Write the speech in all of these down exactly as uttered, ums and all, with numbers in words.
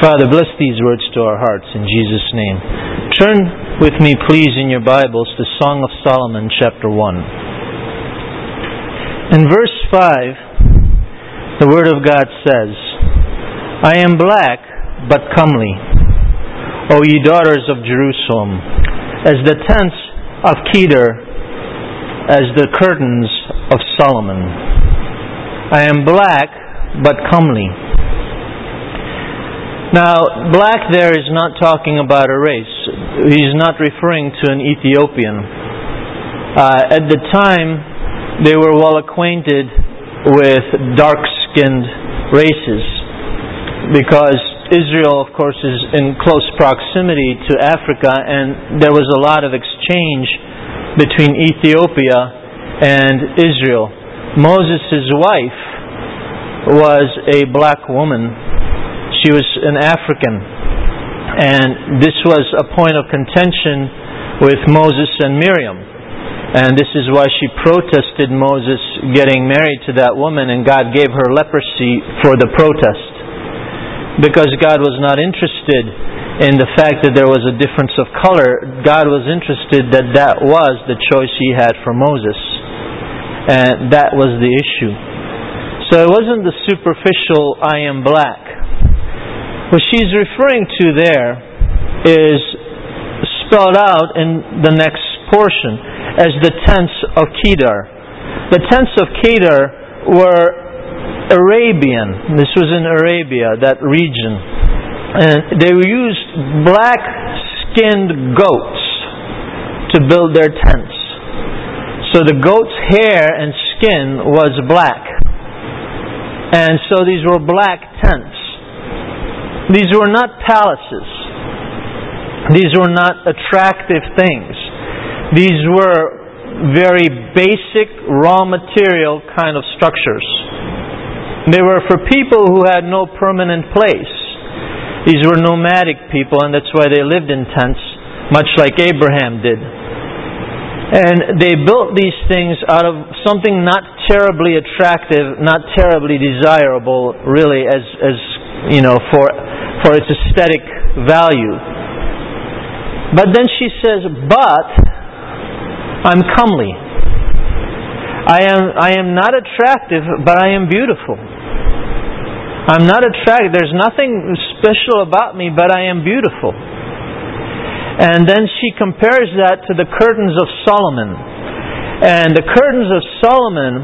Father, bless these words to our hearts in Jesus' name. Turn with me, please, in your Bibles to Song of Solomon, chapter one. In verse five, the Word of God says, I am black, but comely, O ye daughters of Jerusalem, as the tents of Kedar, as the curtains of Solomon. I am black, but comely. Now, black there is not talking about a race. He's not referring to an Ethiopian. Uh, at the time, they were well acquainted with dark-skinned races, because Israel, of course, is in close proximity to Africa, and there was a lot of exchange between Ethiopia and Israel. Moses' wife was a black woman. She was an African, and this was a point of contention with Moses and Miriam. And this is why she protested Moses getting married to that woman, and God gave her leprosy for the protest. Because God was not interested in the fact that there was a difference of color. God was interested that that was the choice He had for Moses. And that was the issue. So it wasn't the superficial, I am black. What she's referring to there is spelled out in the next portion as the tents of Kedar. The tents of Kedar were Arabian. This was in Arabia, that region. And they used black-skinned goats to build their tents. So the goat's hair and skin was black. And so these were black tents. These were not palaces. These were not attractive things. These were very basic, raw material kind of structures. They were for people who had no permanent place. These were nomadic people, and that's why they lived in tents, much like Abraham did. And they built these things out of something not terribly attractive, not terribly desirable, really, as as you know, for for its aesthetic value. But then she says, "But I'm comely. I am I am not attractive, but I am beautiful. I'm not attractive. There's nothing special about me, but I am beautiful." And then she compares that to the curtains of Solomon. And the curtains of Solomon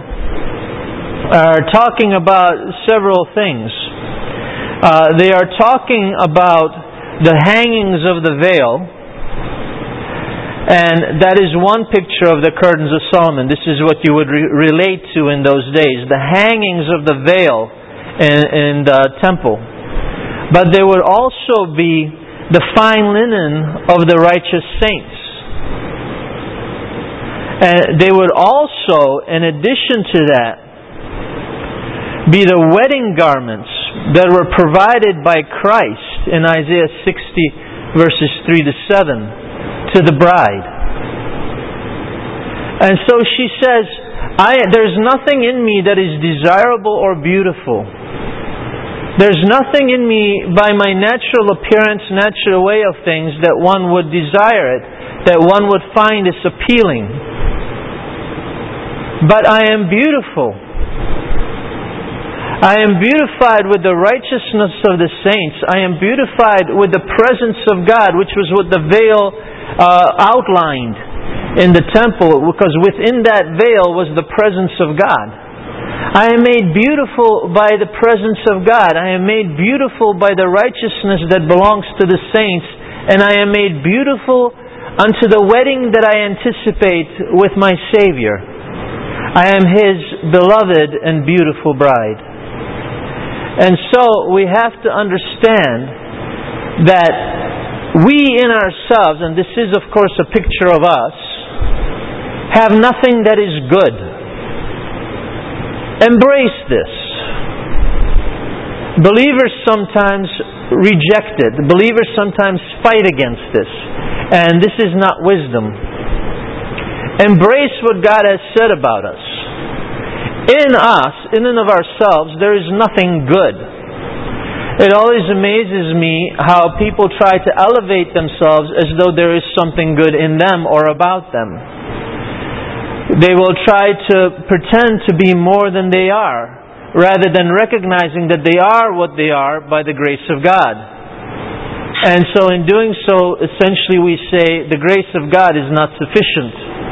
are talking about several things. Uh, they are talking about the hangings of the veil. And that is one picture of the curtains of Solomon. This is what you would re- relate to in those days. The hangings of the veil in, in the temple. But there would also be the fine linen of the righteous saints. And they would also, in addition to that, be the wedding garments that were provided by Christ in Isaiah sixty verses three to seven to the bride. And so she says, I, there's nothing in me that is desirable or beautiful. There's nothing in me by my natural appearance, natural way of things that one would desire it, that one would find is appealing. But I am beautiful. I am beautified with the righteousness of the saints. I am beautified with the presence of God, which was what the veil uh, outlined in the temple, because within that veil was the presence of God. I am made beautiful by the presence of God. I am made beautiful by the righteousness that belongs to the saints. And I am made beautiful unto the wedding that I anticipate with my Savior. I am His beloved and beautiful bride. And so we have to understand that we in ourselves, and this is of course a picture of us, have nothing that is good. Embrace this. Believers sometimes reject it. Believers sometimes fight against this. And this is not wisdom. Embrace what God has said about us. In us, in and of ourselves, there is nothing good. It always amazes me how people try to elevate themselves as though there is something good in them or about them. They will try to pretend to be more than they are, rather than recognizing that they are what they are by the grace of God. And so in doing so, essentially we say the grace of God is not sufficient.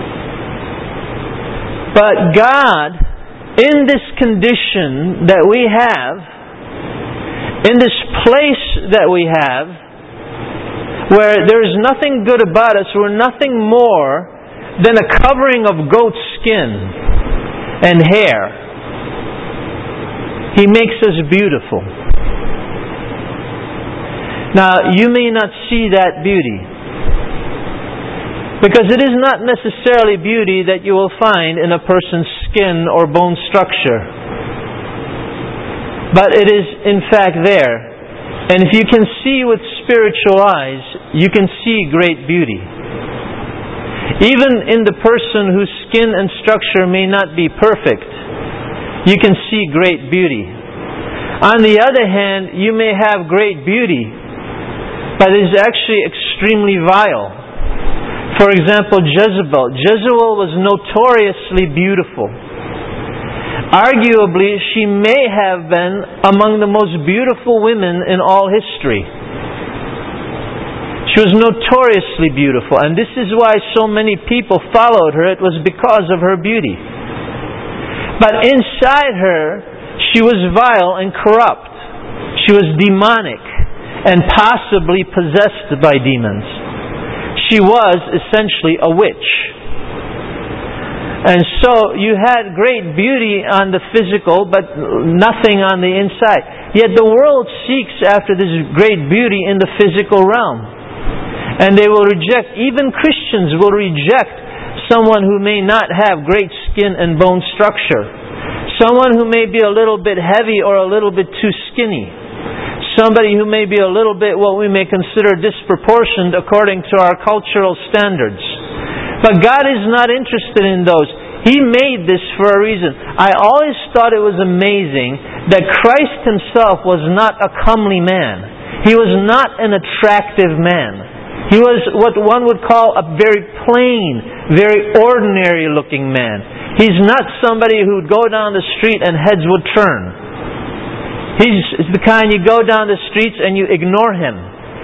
But God, in this condition that we have, in this place that we have, where there is nothing good about us, we're nothing more than a covering of goat skin and hair. He makes us beautiful. Now, you may not see that beauty, because it is not necessarily beauty that you will find in a person's skin or bone structure. But it is in fact there. And if you can see with spiritual eyes, you can see great beauty. Even in the person whose skin and structure may not be perfect, you can see great beauty. On the other hand, you may have great beauty, but it is actually extremely vile. For example, Jezebel. Jezebel was notoriously beautiful. Arguably, she may have been among the most beautiful women in all history. She was notoriously beautiful, and this is why so many people followed her. It was because of her beauty. But inside her, she was vile and corrupt. She was demonic and possibly possessed by demons. She was essentially a witch. And so you had great beauty on the physical, but nothing on the inside. Yet the world seeks after this great beauty in the physical realm. And they will reject, even Christians will reject someone who may not have great skin and bone structure. Someone who may be a little bit heavy or a little bit too skinny. Somebody who may be a little bit what we may consider disproportioned according to our cultural standards. But God is not interested in those. He made this for a reason. I always thought it was amazing that Christ Himself was not a comely man. He was not an attractive man. He was what one would call a very plain, very ordinary looking man. He's not somebody who would go down the street and heads would turn. He's the kind you go down the streets and you ignore him.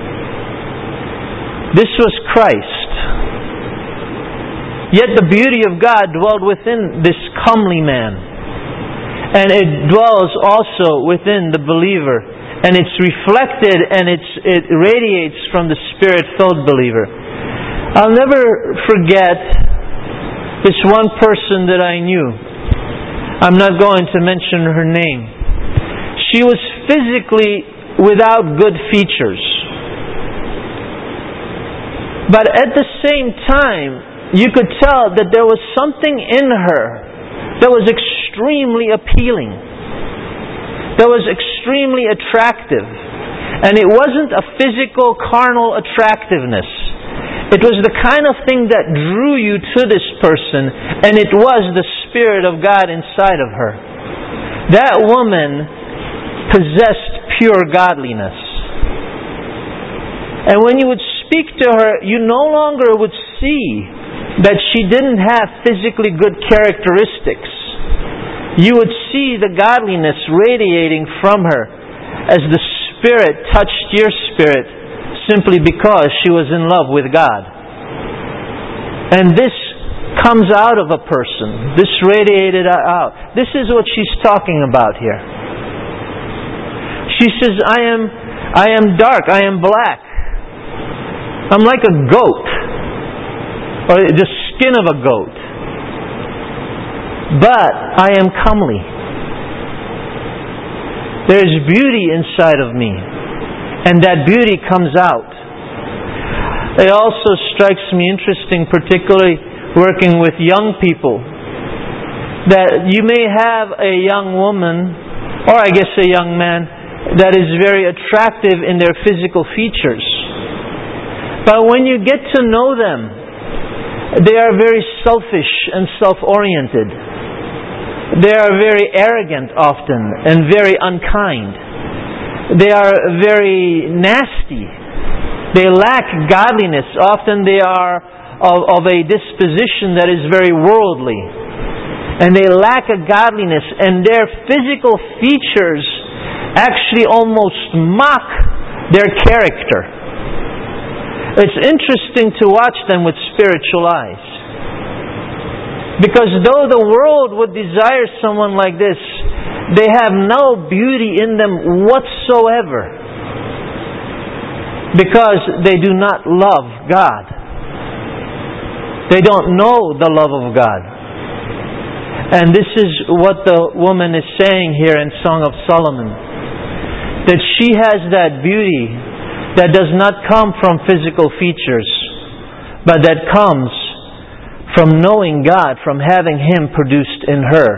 This was Christ. Yet the beauty of God dwelled within this comely man. And it dwells also within the believer. And it's reflected and it's, it radiates from the Spirit-filled believer. I'll never forget this one person that I knew. I'm not going to mention her name. She was physically without good features. But at the same time, you could tell that there was something in her that was extremely appealing, that was extremely attractive. And it wasn't a physical, carnal attractiveness. It was the kind of thing that drew you to this person, and it was the Spirit of God inside of her. That woman possessed pure godliness. And when you would speak to her, you no longer would see that she didn't have physically good characteristics. You would see the godliness radiating from her as the Spirit touched your spirit simply because she was in love with God. And this comes out of a person. This radiated out. This is what she's talking about here. She says, I am, I am dark, I am black. I'm like a goat. Or the skin of a goat. But I am comely. There is beauty inside of me. And that beauty comes out. It also strikes me interesting, particularly working with young people, that you may have a young woman, or I guess a young man, that is very attractive in their physical features. But when you get to know them, they are very selfish and self-oriented. They are very arrogant often and very unkind. They are very nasty. They lack godliness. Often they are of, of a disposition that is very worldly. And they lack a godliness. And their physical features actually almost mock their character. It's interesting to watch them with spiritual eyes. Because though the world would desire someone like this, they have no beauty in them whatsoever. Because they do not love God. They don't know the love of God. And this is what the woman is saying here in Song of Solomon. That she has that beauty that does not come from physical features, but that comes from knowing God, from having Him produced in her.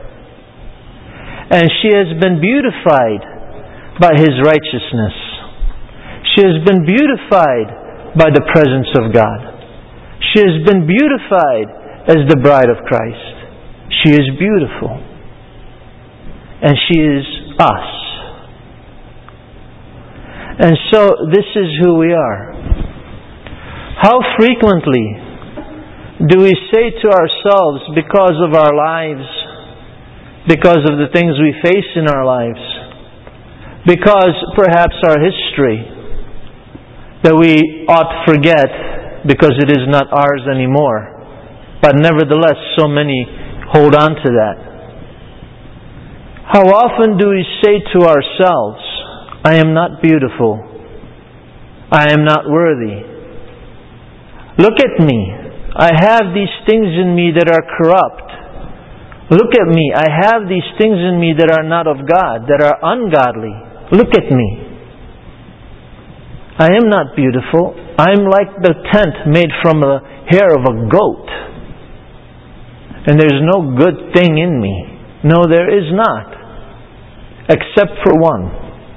And she has been beautified by His righteousness. She has been beautified by the presence of God. She has been beautified as the bride of Christ. She is beautiful. And she is us. And so this is who we are. How frequently do we say to ourselves, because of our lives, because of the things we face in our lives, because perhaps our history, that we ought forget because it is not ours anymore. But nevertheless, so many hold on to that. How often do we say to ourselves, I am not beautiful. I am not worthy. Look at me. I have these things in me that are corrupt. Look at me. I have these things in me that are not of God, that are ungodly. Look at me. I am not beautiful. I am like the tent made from the hair of a goat. And there's no good thing in me. No, there is not. Except for one.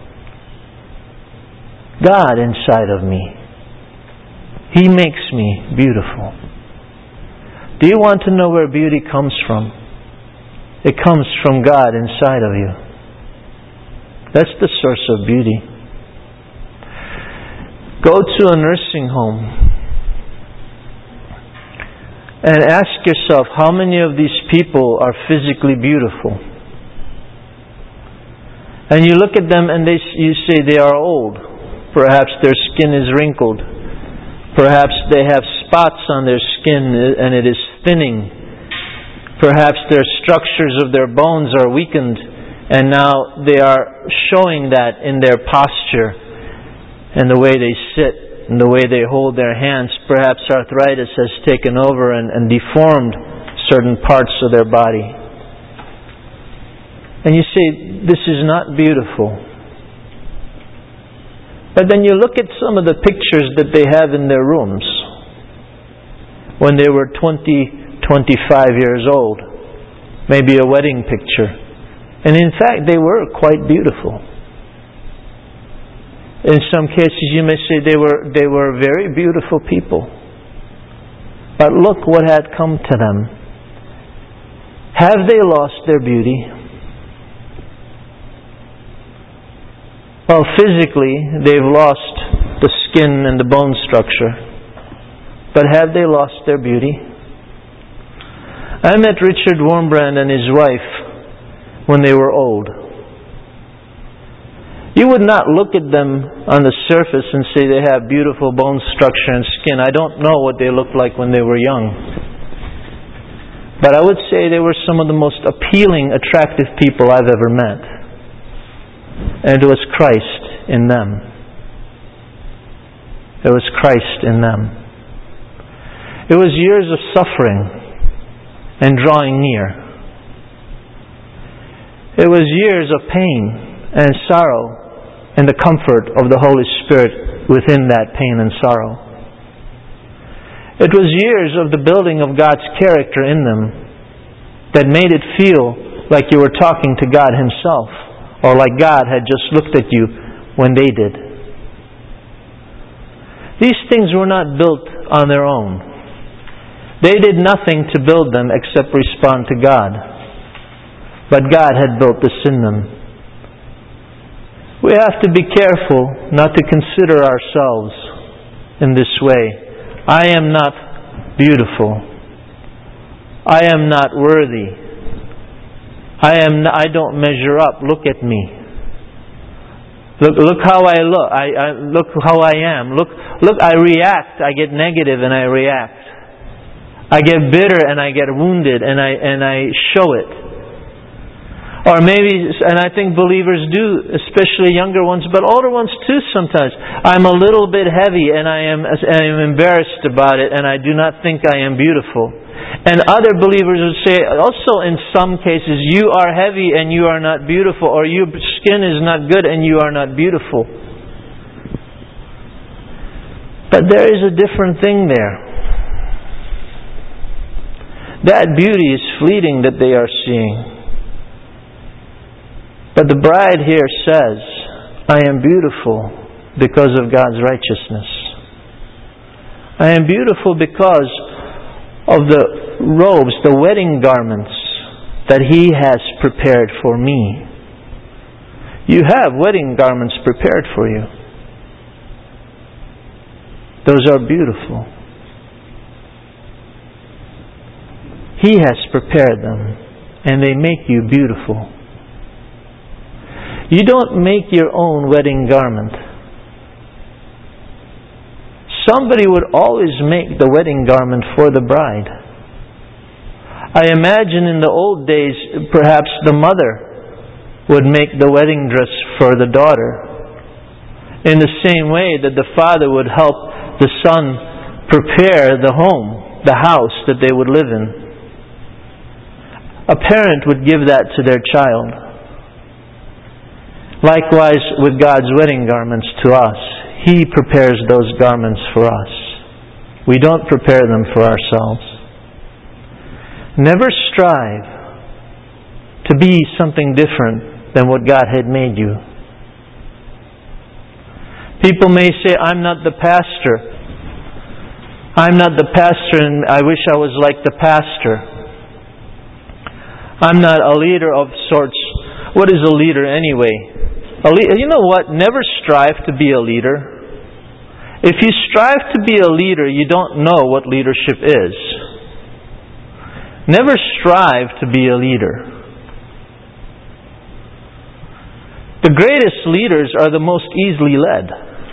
God inside of me. He makes me beautiful. Do you want to know where beauty comes from? It comes from God inside of you. That's the source of beauty. Go to a nursing home and ask yourself, how many of these people are physically beautiful? And you look at them and they, you say they are old. Perhaps their skin is wrinkled. Perhaps they have spots on their skin and it is thinning. Perhaps their structures of their bones are weakened and now they are showing that in their posture and the way they sit and the way they hold their hands. Perhaps arthritis has taken over and, and deformed certain parts of their body. And you say, this is not beautiful. But then you look at some of the pictures that they have in their rooms when they were twenty, twenty-five years old. Maybe a wedding picture. And in fact, they were quite beautiful. In some cases, you may say they were they were very beautiful people. But look what had come to them. Have they lost their beauty? Well, physically, they've lost the skin and the bone structure. But have they lost their beauty? I met Richard Wurmbrand and his wife when they were old. You would not look at them on the surface and say they have beautiful bone structure and skin. I don't know what they looked like when they were young. But I would say they were some of the most appealing, attractive people I've ever met. And it was Christ in them. It was Christ in them. It was years of suffering and drawing near. It was years of pain and sorrow and the comfort of the Holy Spirit within that pain and sorrow. It was years of the building of God's character in them that made it feel like you were talking to God Himself, or like God had just looked at you when they did. These things were not built on their own. They did nothing to build them except respond to God. But God had built this in them. We have to be careful not to consider ourselves in this way. I am not beautiful. I am not worthy. I am. Not, I don't measure up. Look at me. Look, look how I look. I, I look how I am. Look, look. I react. I get negative and I react. I get bitter and I get wounded and I and I show it. Or maybe, and I think believers do, especially younger ones, but older ones too sometimes. I'm a little bit heavy and I am I am embarrassed about it and I do not think I am beautiful. And other believers would say, also in some cases, you are heavy and you are not beautiful, or your skin is not good and you are not beautiful. But there is a different thing there. That beauty is fleeting that they are seeing. But the bride here says, I am beautiful because of God's righteousness. I am beautiful because of the robes, the wedding garments that He has prepared for me. You have wedding garments prepared for you. Those are beautiful. He has prepared them, and they make you beautiful. You don't make your own wedding garment. Somebody would always make the wedding garment for the bride. I imagine in the old days, perhaps the mother would make the wedding dress for the daughter, in the same way that the father would help the son prepare the home, the house that they would live in. A parent would give that to their child. Likewise with God's wedding garments to us. He prepares those garments for us. We don't prepare them for ourselves. Never strive to be something different than what God had made you. People may say, I'm not the pastor. I'm not the pastor and I wish I was like the pastor. I'm not a leader of sorts. What is a leader anyway? A le- you know what? Never strive to be a leader. If you strive to be a leader, you don't know what leadership is. Never strive to be a leader. The greatest leaders are the most easily led.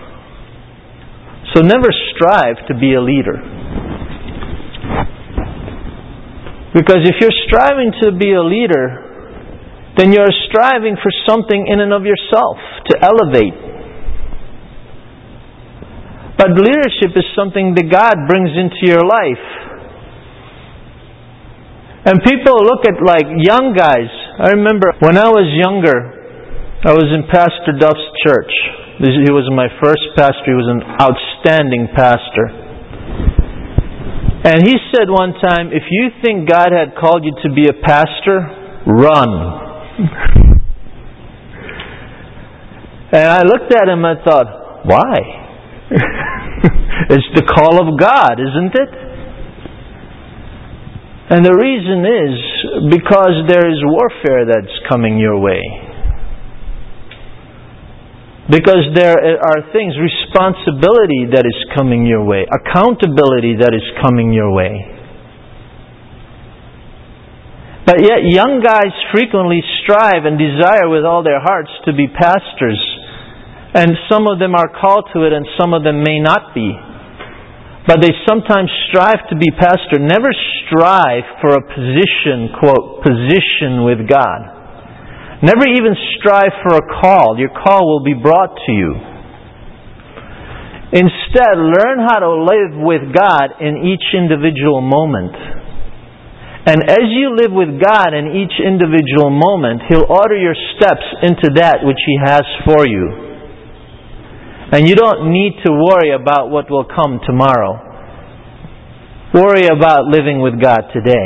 So never strive to be a leader. Because if you're striving to be a leader, then you're striving for something in and of yourself to elevate. But leadership is something that God brings into your life. And people look at like young guys. I remember when I was younger, I was in Pastor Duff's church. He was my first pastor. He was an outstanding pastor. And he said one time, if you think God had called you to be a pastor, run. And I looked at him and I thought, why? It's the call of God, isn't it? And the reason is because there is warfare that's coming your way. Because there are things, responsibility that is coming your way, accountability that is coming your way. But yet young guys frequently strive and desire with all their hearts to be pastors. And some of them are called to it and some of them may not be. But they sometimes strive to be pastor. Never strive for a position, quote, position with God. Never even strive for a call. Your call will be brought to you. Instead, learn how to live with God in each individual moment. And as you live with God in each individual moment, He'll order your steps into that which He has for you. And you don't need to worry about what will come tomorrow. Worry about living with God today.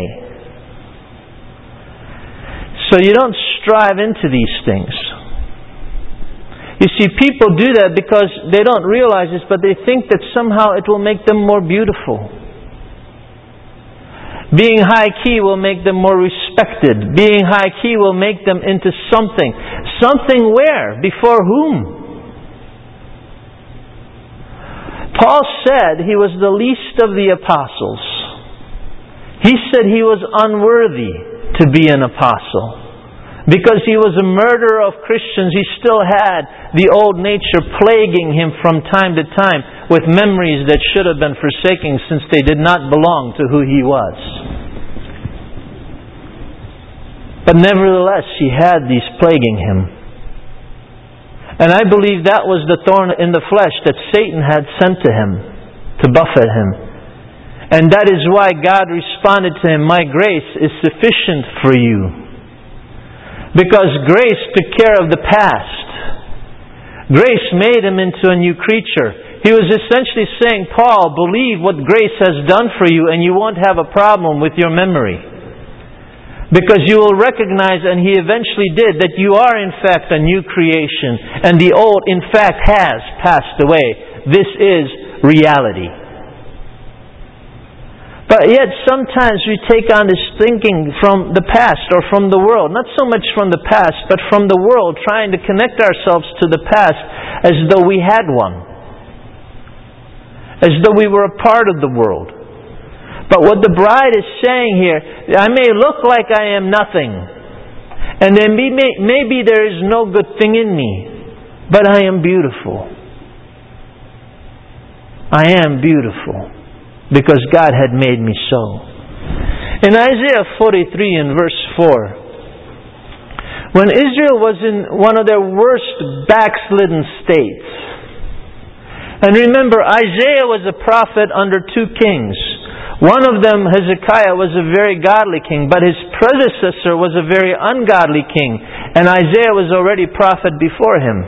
So you don't strive into these things. You see, people do that because they don't realize this, but they think that somehow it will make them more beautiful. Being high key will make them more respected. Being high key will make them into something. Something where? Before whom? Paul said he was the least of the apostles. He said he was unworthy to be an apostle. Because he was a murderer of Christians, he still had the old nature plaguing him from time to time with memories that should have been forsaken since they did not belong to who he was. But nevertheless, he had these plaguing him. And I believe that was the thorn in the flesh that Satan had sent to him to buffet him. And that is why God responded to him, "My grace is sufficient for you." Because grace took care of the past. Grace made him into a new creature. He was essentially saying, "Paul, believe what grace has done for you and you won't have a problem with your memory. Because you will recognize," and he eventually did, "that you are in fact a new creation. And the old in fact has passed away." This is reality. But yet sometimes we take on this thinking from the past or from the world. Not so much from the past, but from the world, trying to connect ourselves to the past as though we had one. As though we were a part of the world. But what the bride is saying here, I may look like I am nothing. And then maybe there is no good thing in me. But I am beautiful. I am beautiful. Because God had made me so. In Isaiah forty-three in verse four, when Israel was in one of their worst backslidden states. And remember, Isaiah was a prophet under two kings. One of them, Hezekiah, was a very godly king, but his predecessor was a very ungodly king. And Isaiah was already prophet before him.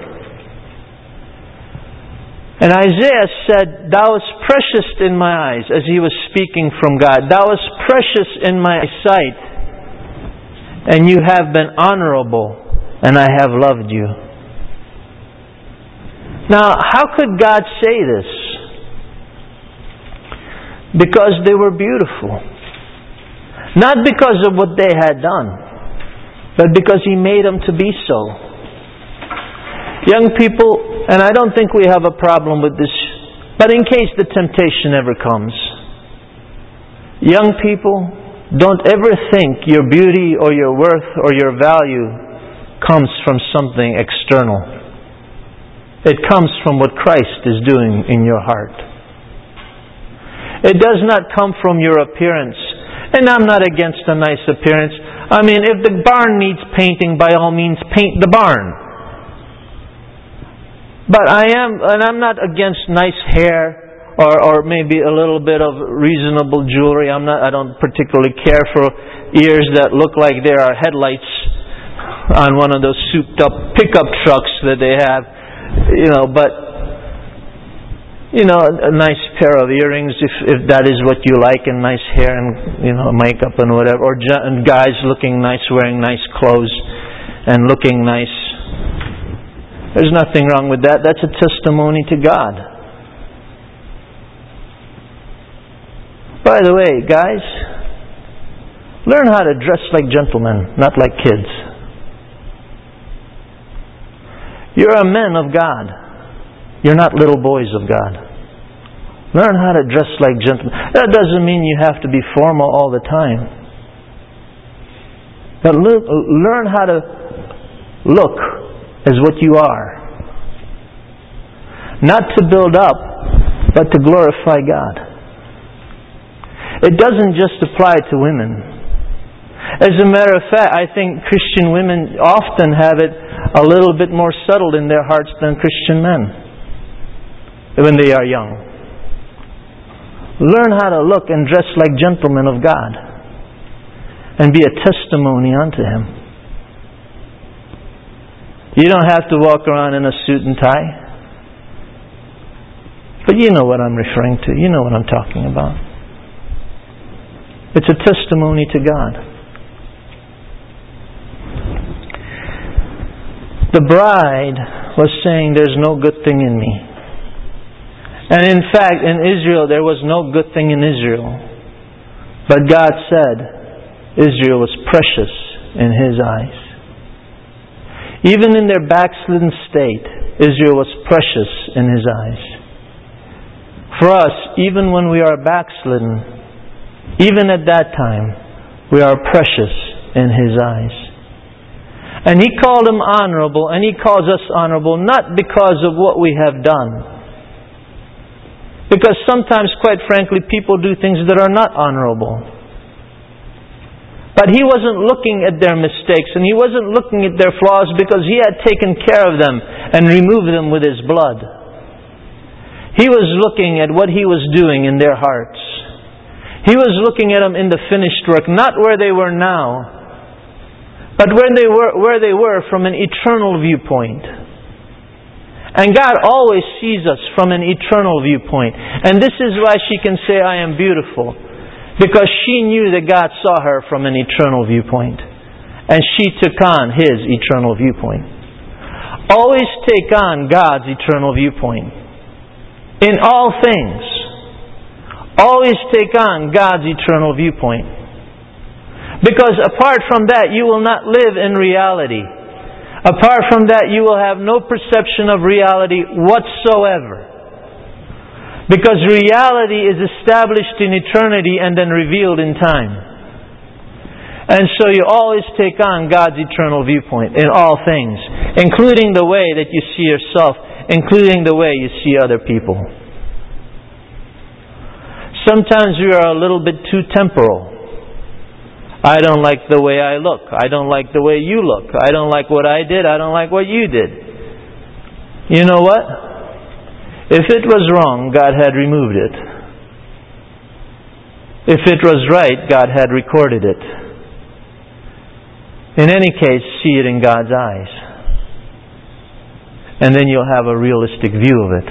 And Isaiah said, "Thou wast precious in my eyes," as he was speaking from God. "Thou wast precious in my sight, and you have been honorable, and I have loved you." Now, how could God say this? Because they were beautiful. Not because of what they had done, but because He made them to be so. Young people, and I don't think we have a problem with this, but in case the temptation ever comes, young people, don't ever think your beauty or your worth or your value comes from something external. It comes from what Christ is doing in your heart. It does not come from your appearance. And I'm not against a nice appearance. I mean, if the barn needs painting, by all means, paint the barn. But I am, and I'm not against nice hair or, or maybe a little bit of reasonable jewelry. I'm not. I don't particularly care for ears that look like there are headlights on one of those souped-up pickup trucks that they have. You know, but. You know, a nice pair of earrings, if if that is what you like, and nice hair and, you know, makeup and whatever. Or and guys looking nice, wearing nice clothes and looking nice. There's nothing wrong with that. That's a testimony to God. By the way, guys, learn how to dress like gentlemen, not like kids. You're a man of God. You're not little boys of God. Learn how to dress like gentlemen. That doesn't mean you have to be formal all the time. But look, learn how to look as what you are. Not to build up, but to glorify God. It doesn't just apply to women. As a matter of fact, I think Christian women often have it a little bit more settled in their hearts than Christian men. When they are young. Learn how to look and dress like gentlemen of God. And be a testimony unto Him. You don't have to walk around in a suit and tie. But you know what I'm referring to. You know what I'm talking about. It's a testimony to God. The bride was saying, "There's no good thing in me." And in fact, in Israel, there was no good thing in Israel. But God said Israel was precious in His eyes. Even in their backslidden state, Israel was precious in His eyes. For us, even when we are backslidden, even at that time, we are precious in His eyes. And He called them honorable, and He calls us honorable not because of what we have done. Because sometimes, quite frankly, people do things that are not honorable. But He wasn't looking at their mistakes, and He wasn't looking at their flaws, because He had taken care of them and removed them with His blood. He was looking at what He was doing in their hearts. He was looking at them in the finished work, not where they were now, but where they were, where they were from an eternal viewpoint. And God always sees us from an eternal viewpoint. And this is why she can say, I am beautiful. Because she knew that God saw her from an eternal viewpoint. And she took on His eternal viewpoint. Always take on God's eternal viewpoint. In all things. Always take on God's eternal viewpoint. Because apart from that, you will not live in reality. Apart from that, you will have no perception of reality whatsoever. Because reality is established in eternity and then revealed in time. And so you always take on God's eternal viewpoint in all things, including the way that you see yourself, including the way you see other people. Sometimes we are a little bit too temporal. I don't like the way I look. I don't like the way you look. I don't like what I did. I don't like what you did. You know what? If it was wrong, God had removed it. If it was right, God had recorded it. In any case, see it in God's eyes. And then you'll have a realistic view of it.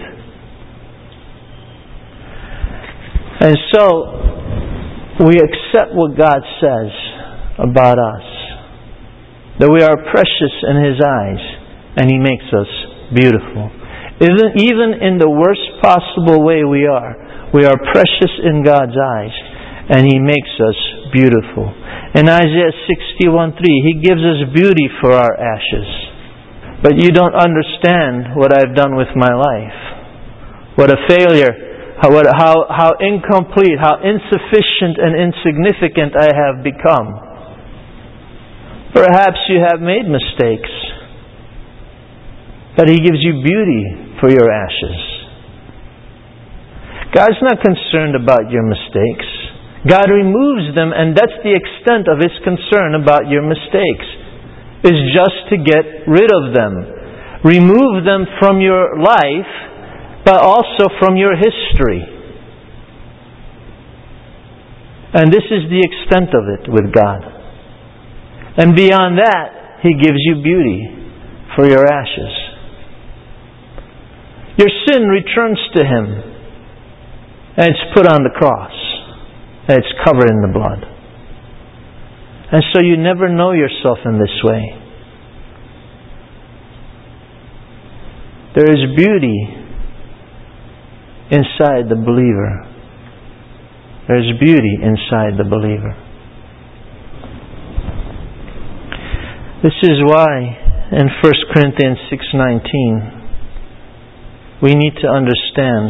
And so, we accept what God says about us. That we are precious in His eyes, and He makes us beautiful. Even, even in the worst possible way we are, we are precious in God's eyes, and He makes us beautiful. In Isaiah sixty-one three, He gives us beauty for our ashes. But you don't understand what I've done with my life. What a failure. How, how, how incomplete, how insufficient and insignificant I have become. Perhaps you have made mistakes, but He gives you beauty for your ashes. God's not concerned about your mistakes. God removes them, and that's the extent of His concern about your mistakes, is just to get rid of them. Remove them from your life, but also from your history. And this is the extent of it with God. And beyond that, He gives you beauty for your ashes. Your sin returns to Him, and it's put on the cross, and it's covered in the blood. And so you never know yourself in this way. There is beauty inside the believer. There's beauty inside the believer. This is why in First Corinthians six nineteen we need to understand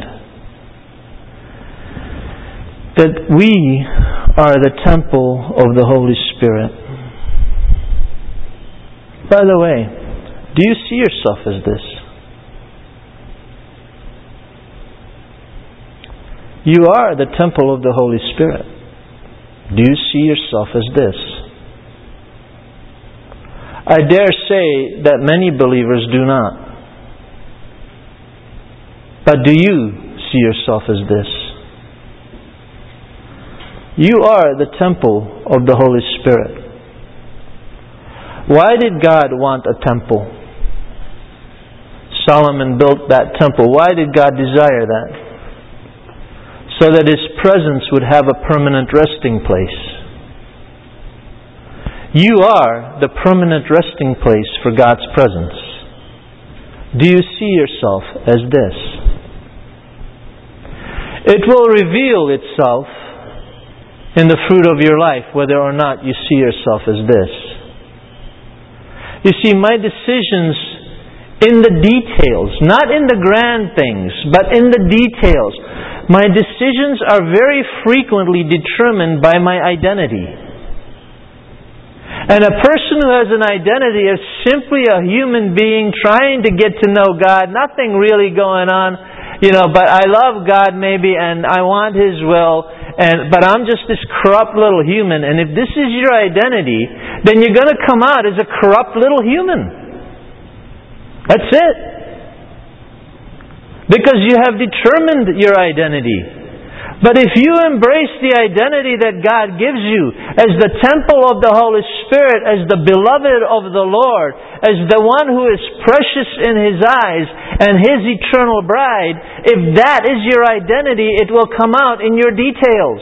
that we are the temple of the Holy Spirit. By the way, do you see yourself as this? You are the temple of the Holy Spirit. Do you see yourself as this? I dare say that many believers do not. But do you see yourself as this? You are the temple of the Holy Spirit. Why did God want a temple? Solomon built that temple. Why did God desire that? So that His presence would have a permanent resting place. You are the permanent resting place for God's presence. Do you see yourself as this? It will reveal itself in the fruit of your life, whether or not you see yourself as this. You see, my decisions in the details, not in the grand things, but in the details, my decisions are very frequently determined by my identity. And a person who has an identity is simply a human being trying to get to know God, nothing really going on, you know, but I love God maybe and I want His will, and but I'm just this corrupt little human. And if this is your identity, then you're going to come out as a corrupt little human. That's it. Because you have determined your identity. But if you embrace the identity that God gives you as the temple of the Holy Spirit, as the beloved of the Lord, as the one who is precious in His eyes and His eternal bride, if that is your identity, it will come out in your details.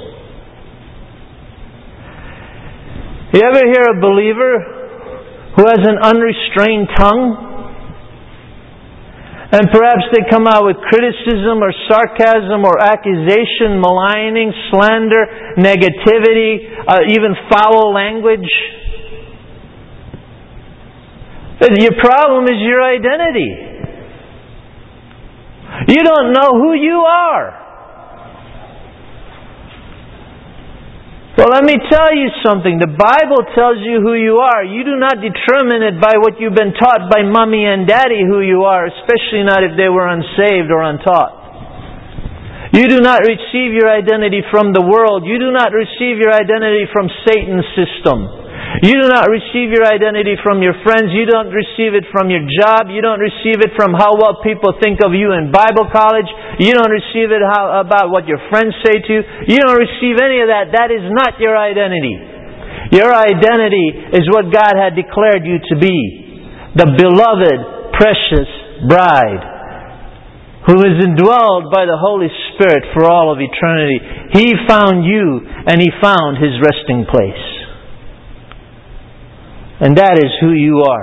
You ever hear a believer who has an unrestrained tongue? And perhaps they come out with criticism or sarcasm or accusation, maligning, slander, negativity, uh, even foul language. But your problem is your identity. You don't know who you are. Well, let me tell you something. The Bible tells you who you are. You do not determine it by what you've been taught by mommy and daddy who you are, especially not if they were unsaved or untaught. You do not receive your identity from the world. You do not receive your identity from Satan's system. You do not receive your identity from your friends. You don't receive it from your job. You don't receive it from how well people think of you in Bible college. You don't receive it how, about what your friends say to you. You don't receive any of that. That is not your identity. Your identity is what God had declared you to be. The beloved, precious bride who is indwelled by the Holy Spirit for all of eternity. He found you and He found His resting place. And that is who you are.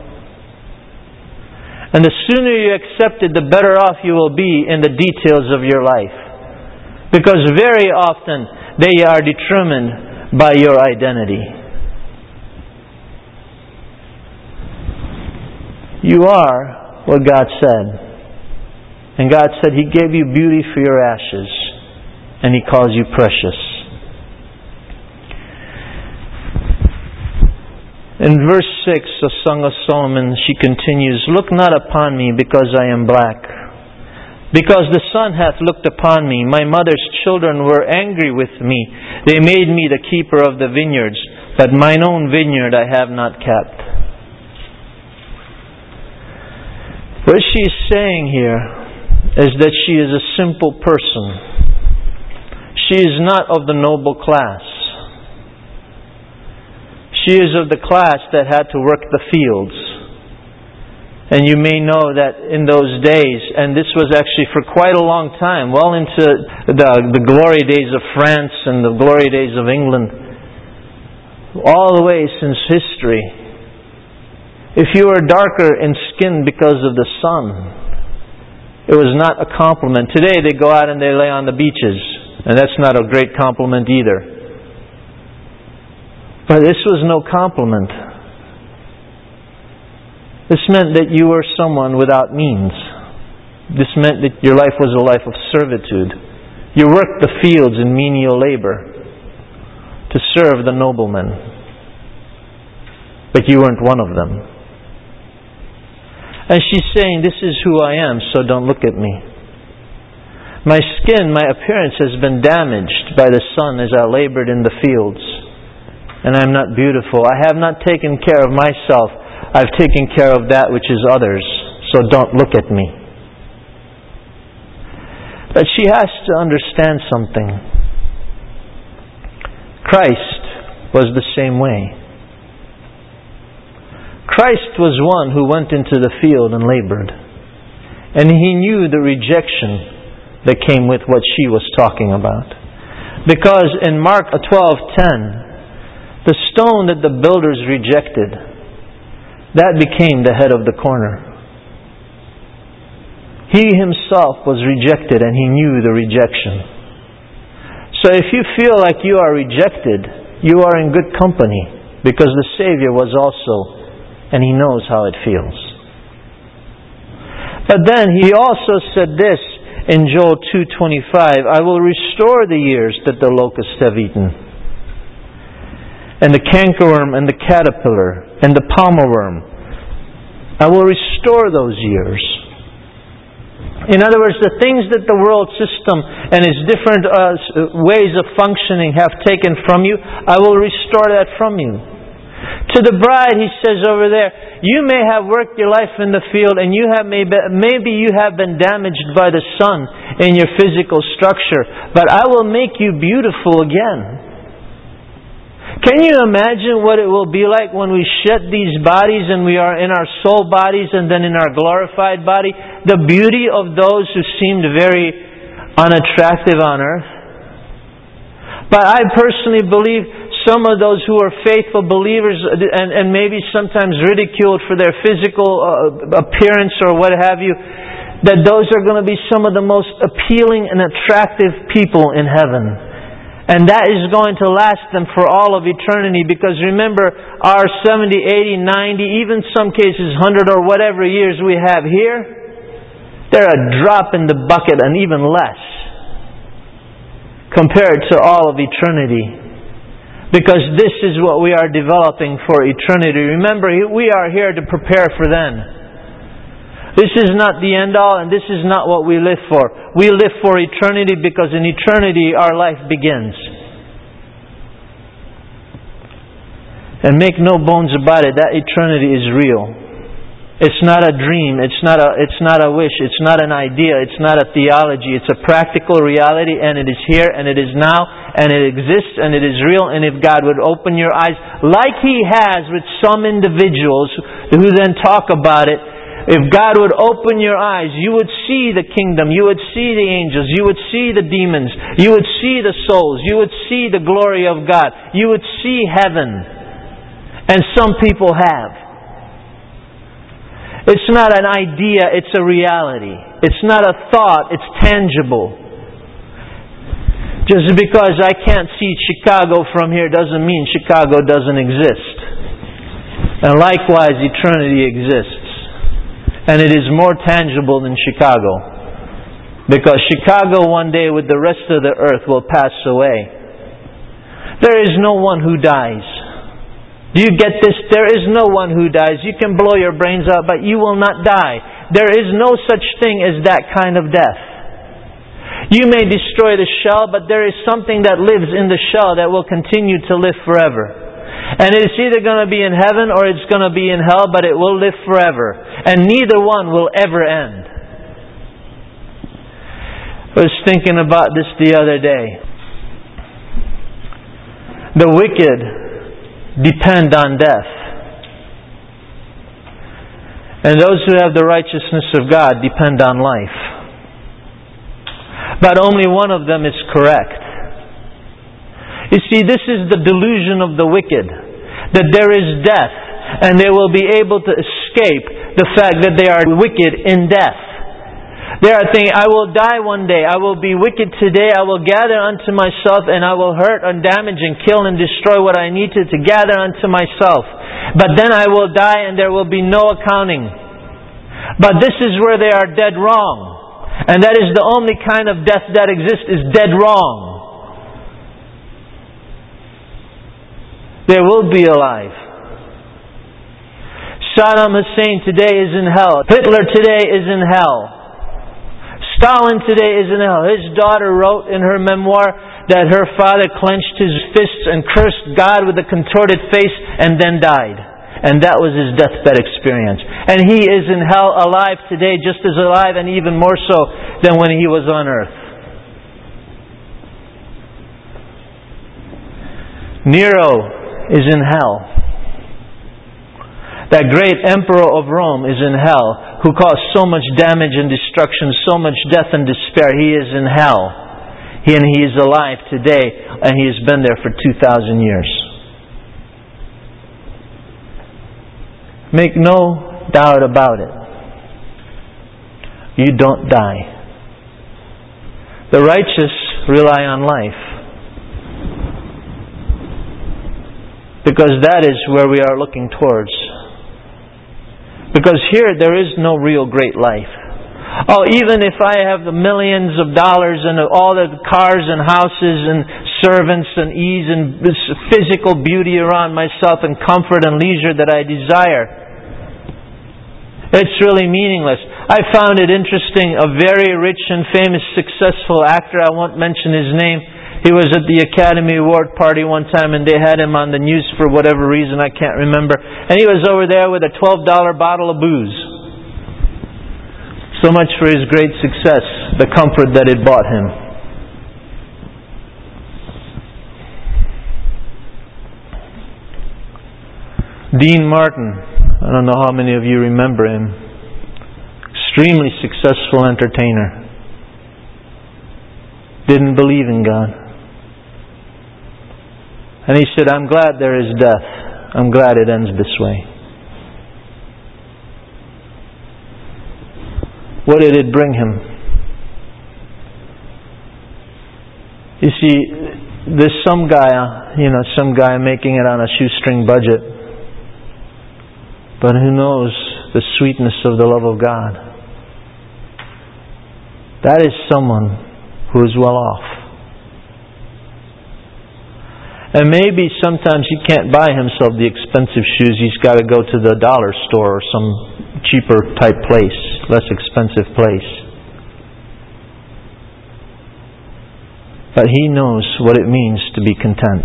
And the sooner you accept it, the better off you will be in the details of your life. Because very often they are determined by your identity. You are what God said. And God said He gave you beauty for your ashes. And He calls you precious. In verse six of Song of Solomon, she continues, "Look not upon me because I am black, because the sun hath looked upon me. My mother's children were angry with me. They made me the keeper of the vineyards, but mine own vineyard I have not kept." What she is saying here is that she is a simple person. She is not of the noble class. She is of the class that had to work the fields. And you may know that in those days, and this was actually for quite a long time, well into the, the glory days of France and the glory days of England, all the way since history, if you were darker in skin because of the sun, it was not a compliment. Today they go out and they lay on the beaches, and that's not a great compliment either. But this was no compliment. This meant that you were someone without means. This meant that your life was a life of servitude. You worked the fields in menial labor to serve the noblemen. But you weren't one of them. And she's saying, this is who I am, so don't look at me. My skin, my appearance has been damaged by the sun as I labored in the fields. And I'm not beautiful. I have not taken care of myself. I've taken care of that which is others. So don't look at me. But she has to understand something. Christ was the same way. Christ was one who went into the field and labored. And He knew the rejection that came with what she was talking about. Because in Mark twelve ten, the stone that the builders rejected, that became the head of the corner. He Himself was rejected and He knew the rejection. So if you feel like you are rejected, you are in good company, because the Savior was also and He knows how it feels. But then He also said this in Joel two twenty-five, I will restore the years that the locusts have eaten, and the cankerworm and the caterpillar and the palmer worm. I will restore those years. In other words, the things that the world system and its different uh, ways of functioning have taken from you, I will restore that from you. To the bride, He says over there, you may have worked your life in the field and you have maybe, maybe you have been damaged by the sun in your physical structure, but I will make you beautiful again. Can you imagine what it will be like when we shed these bodies and we are in our soul bodies and then in our glorified body? The beauty of those who seemed very unattractive on earth. But I personally believe some of those who are faithful believers and, and maybe sometimes ridiculed for their physical uh, appearance or what have you, that those are going to be some of the most appealing and attractive people in heaven. And that is going to last them for all of eternity, because remember, our seventy, eighty, ninety, even some cases one hundred or whatever years we have here, they're a drop in the bucket and even less compared to all of eternity. Because this is what we are developing for eternity. Remember, we are here to prepare for then. This is not the end all, and this is not what we live for. We live for eternity because in eternity our life begins. And make no bones about it, that eternity is real. It's not a dream, it's not a, it's not a wish, it's not an idea, it's not a theology. It's a practical reality, and it is here, and it is now, and it exists, and it is real. And if God would open your eyes, like He has with some individuals who then talk about it, if God would open your eyes, you would see the kingdom, you would see the angels, you would see the demons, you would see the souls, you would see the glory of God, you would see heaven. And some people have. It's not an idea, it's a reality. It's not a thought, it's tangible. Just because I can't see Chicago from here doesn't mean Chicago doesn't exist. And likewise, eternity exists. And it is more tangible than Chicago. Because Chicago one day with the rest of the earth will pass away. There is no one who dies. Do you get this? There is no one who dies. You can blow your brains out, but you will not die. There is no such thing as that kind of death. You may destroy the shell, but there is something that lives in the shell that will continue to live forever. And it's either going to be in heaven or it's going to be in hell, but it will live forever. And neither one will ever end. I was thinking about this the other day. The wicked depend on death. And those who have the righteousness of God depend on life. But only one of them is correct. You see, this is the delusion of the wicked, that there is death, and they will be able to escape the fact that they are wicked in death. They are thinking, I will die one day. I will be wicked today. I will gather unto myself, and I will hurt and damage and kill and destroy what I need to to gather unto myself. But then I will die and there will be no accounting. But this is where they are dead wrong. And that is the only kind of death that exists, is dead wrong. They will be alive. Saddam Hussein today is in hell. Hitler today is in hell. Stalin today is in hell. His daughter wrote in her memoir that her father clenched his fists and cursed God with a contorted face and then died. And that was his deathbed experience. And he is in hell, alive today, just as alive and even more so than when he was on earth. Nero is in hell. That great emperor of Rome is in hell, who caused so much damage and destruction, so much death and despair. He is in hell. He, and he is alive today, and he has been there for two thousand years. Make no doubt about it. You don't die. The righteous rely on life. Because that is where we are looking towards. Because here there is no real great life. Oh, even if I have the millions of dollars and all the cars and houses and servants and ease and physical beauty around myself and comfort and leisure that I desire, it's really meaningless. I found it interesting, a very rich and famous, successful actor, I won't mention his name, he was at the Academy Award party one time and they had him on the news for whatever reason, I can't remember. And he was over there with a twelve dollar bottle of booze. So much for his great success, the comfort that it bought him. Dean Martin, I don't know how many of you remember him. Extremely successful entertainer. Didn't believe in God. And he said, I'm glad there is death. I'm glad it ends this way. What did it bring him? You see, there's some guy, you know, some guy making it on a shoestring budget. But who knows the sweetness of the love of God? That is someone who is well off. And maybe sometimes he can't buy himself the expensive shoes. He's got to go to the dollar store or some cheaper type place, less expensive place. But he knows what it means to be content.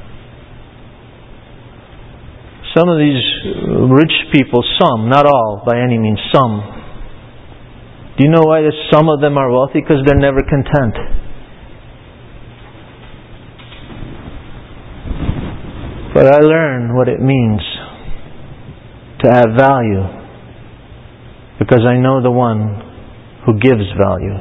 Some of these rich people, some, not all, by any means, some. Do you know why some of them are wealthy? Because they're never content. But I learn what it means to have value because I know the one who gives value.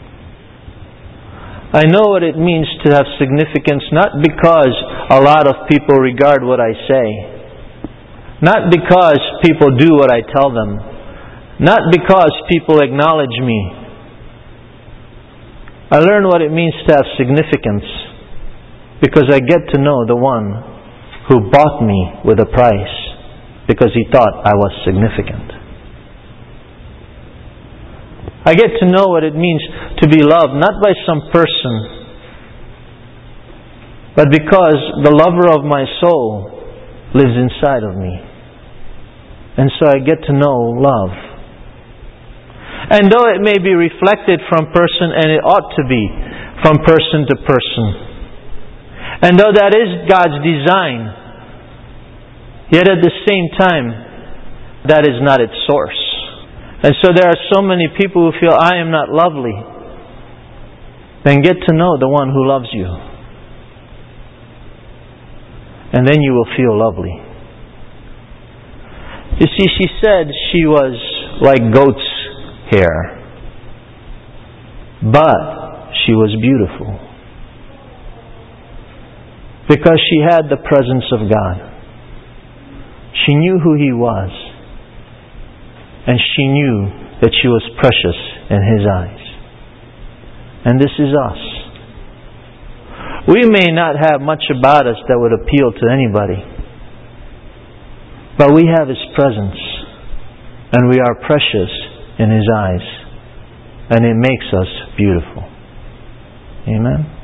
I know what it means to have significance, not because a lot of people regard what I say, not because people do what I tell them, not because people acknowledge me. I learn what it means to have significance because I get to know the one who bought me with a price because he thought I was significant. I get to know what it means to be loved, not by some person, but because the lover of my soul lives inside of me. And so I get to know love. And though it may be reflected from person, and it ought to be, from person to person, and though that is God's design, yet at the same time, that is not its source. And so there are so many people who feel, I am not lovely. Then get to know the one who loves you. And then you will feel lovely. You see, she said she was like goat's hair. But she was beautiful. Because she had the presence of God. She knew who He was. And she knew that she was precious in His eyes. And this is us. We may not have much about us that would appeal to anybody. But we have His presence. And we are precious in His eyes. And it makes us beautiful. Amen?